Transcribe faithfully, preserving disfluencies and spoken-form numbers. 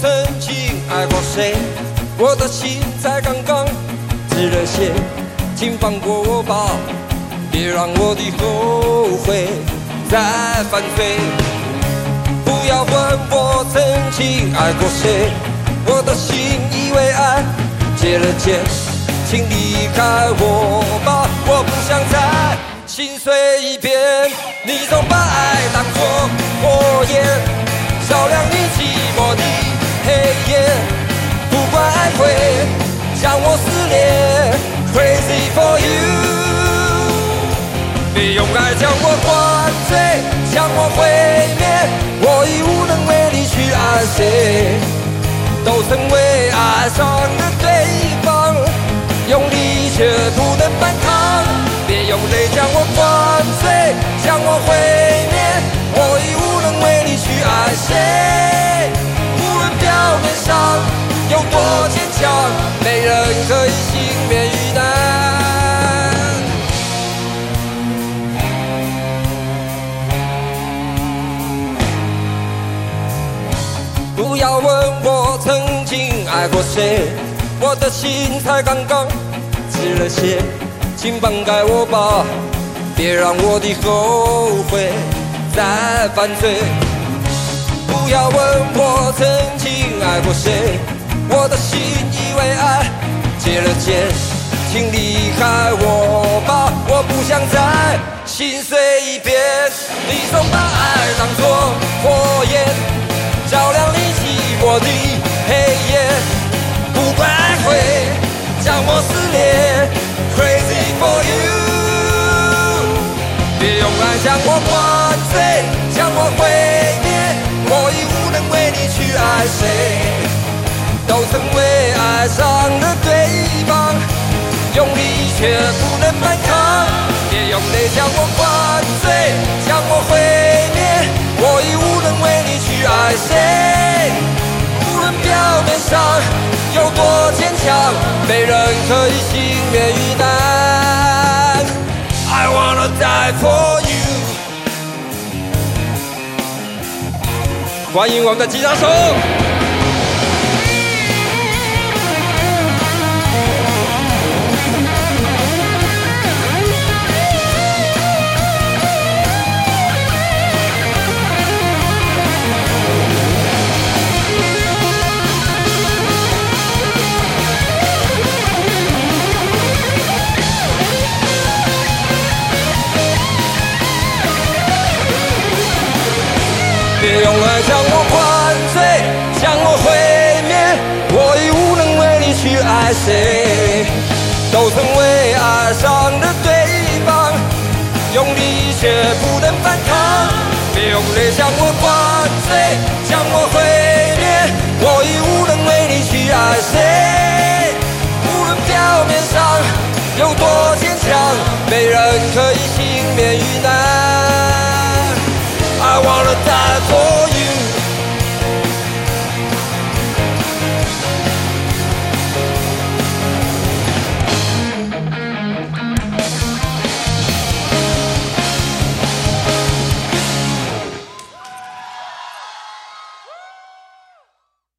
曾经爱过谁，我的心才刚刚止了血，请放过我吧，别让我的后悔再犯罪。不要问我曾经爱过谁，我的心以为爱结了茧，请离开我吧，我不想再心碎一遍。你总把爱当作火焰，照亮你寂寞的黑夜，不管爱会将我撕裂 ，Crazy for you。别用爱将我灌醉，将我毁灭，我已无能为力去爱谁。都曾为爱上了对方，用力却不能反抗。别用泪将我灌醉，将我毁灭，我已无能为力去爱谁。无论表面上有多坚强，没人可以幸免于难。不要问我曾经爱过谁，我的心才刚刚止了血，请放开我吧，别让我的后悔再犯罪。不要问我曾经爱过谁，我的心以为爱结了茧，请离开我吧，我不想再心碎一遍。你总把爱当作火焰，照亮你寂寞的黑夜，不管爱会将我撕裂 ，Crazy for you。别用爱将我灌醉，将我毁灭，我已无能为力去爱谁。都曾为爱上了对方，用力却不能反抗。别用泪将我灌醉，将我毁灭，我已无能为力去爱谁。无论表面上有多坚强，没人可以幸免于难。I wanna die for you。欢迎我们的吉他手。别用爱将我灌醉，将我毁灭，我已无能为力去爱谁。都曾为爱上了对方，用力却不能反抗。别用泪将我灌醉，将我毁灭，我已无能为力去爱谁。无论表面上有多坚强，没人